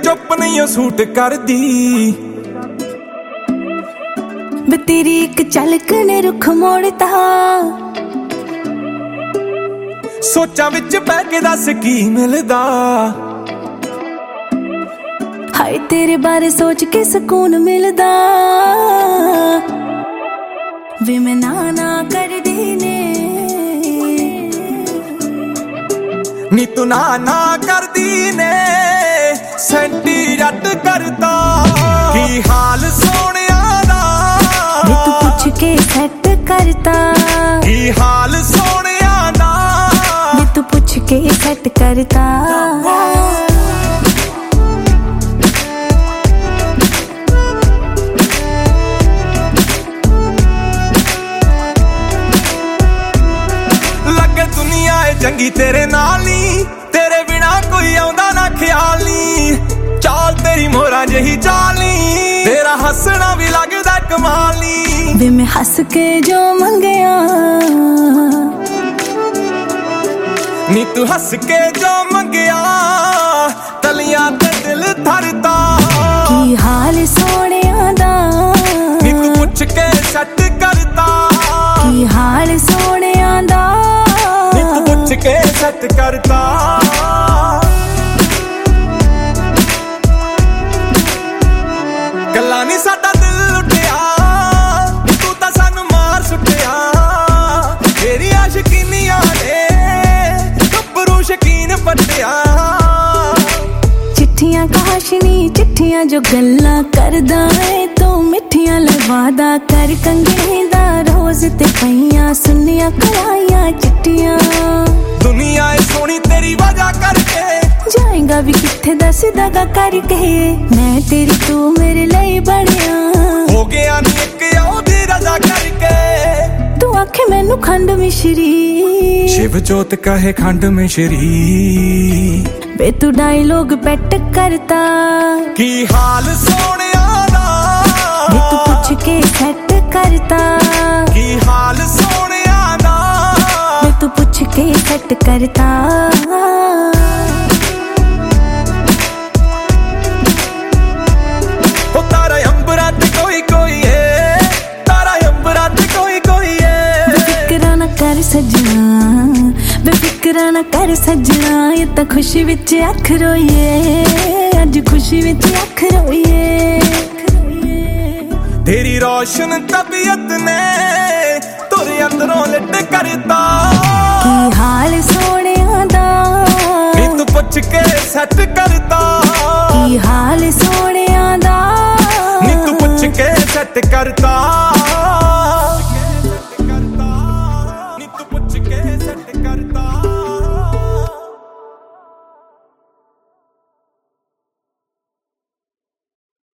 चुप नहीं हो सूट कर दी वे तेरी एक झलक ने रुख मोड़ता सोचा विच बह के दस की मिलदा हाय तेरे बारे सोच के सुकून मिलदा वे मैं ना कर दी ने नी तू ना कर दी ने सेंटी रट करता की हाल सोनिया दा वे तू पूछ के सेट करता की हाल सोनिया दा वे तू पूछ के सेट करता लगे दुनिया है चंगी तेरे नाल नी तेरे बिना कोई आउंदा ना ख्याल नी चाल तेरी मोरा जही चाली तेरा हसना भी लगदा कमाली वे मैं हंस के जो मंगया नी तू हंस के जो मंगया तलियां ते दिल थरदा की हाल सोनिया दा नी तू पूछ के सट करता की हाल सोनिया दा नी तू पूछ के सट करता गल्ला नी साडा दिल लुटिया तू तां सानू मार सुटिया तेरी आशिकीनियां ने गब्बरू शकीन पटिया चिट्ठियां काशनी चिट्ठियां जो गल्ला करदा है तू मिठियां लवादा कर कंगे दा रोज ते पईयां सुनिया कराइयां चिट्ठियां दुनिया है सोनी तेरी वजह करके जाएगा भी किथे दस दगा करके मैं तेरी तू मेरे लिए बनिया हो गया नी एक ओदी रजा करके तू आखे मैनू खंड मिश्री शिव जोत कहे खंड मिश्री बे तू डायलॉग पेट करता की हाल सोनिया दा बे तू पूछ के सेट करता की हाल सोनिया दा बे तू पूछ के सेट करता ओ तारा अंबरा ते कोई है तारा अंबरा ते कोई है बेफिक्रा ना कर सजना बेफिक्रा ना कर सजना ये तो खुशी विच अख रोइए अज खुशी विच अख रोइए तेरी रोशन तबीयत ने तुरे अंदरों लिट करता की हाल सोनिया दा नी तू पुछ के सट करता